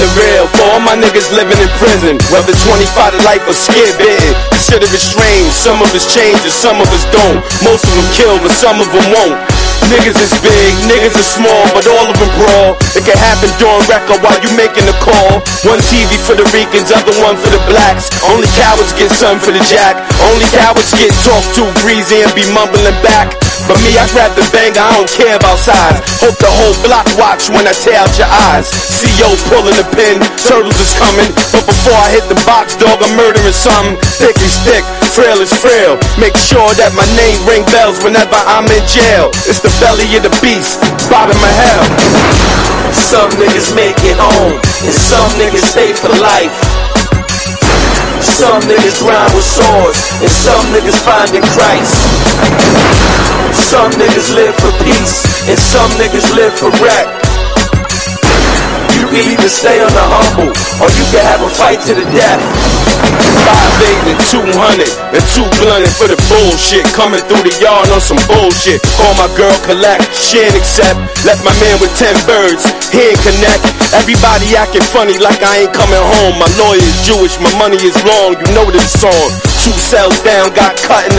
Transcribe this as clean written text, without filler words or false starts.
it real for all my niggas living in prison. Whether 25 to life or scared bitten, consider it strange. Some of us change and some of us don't. Most of them kill, but some of them won't. Niggas is big, niggas is small, but all of them brawl. It can happen during record while you making a call. One TV for the Ricans, other one for the blacks. Only cowards get something for the jack. Only cowards get talked to greasy and be mumbling back. But me, I grab the banger, I don't care about size. Hope the whole block watch when I tear out your eyes. CO pulling the pin, turtles is coming. But before I hit the box, dog, I'm murdering something. Thick is thick, frail is frail. Make sure that my name ring bells whenever I'm in jail. It's the belly of the beast, bottom of hell. Some niggas make it home, and some niggas stay for life. Some niggas grind with swords, and some niggas finding Christ. Some niggas live for peace, and some niggas live for wreck. You can either stay on the humble, or you can have a fight to the death. 5'8" and 200 and 2 blunted for the bullshit. Coming through the yard on some bullshit. Call my girl collect, she ain't accept. Left my man with 10 birds, he ain't connect. Everybody acting funny like I ain't coming home. My lawyer is Jewish, my money is long, you know this song. 2 cells down, got cut in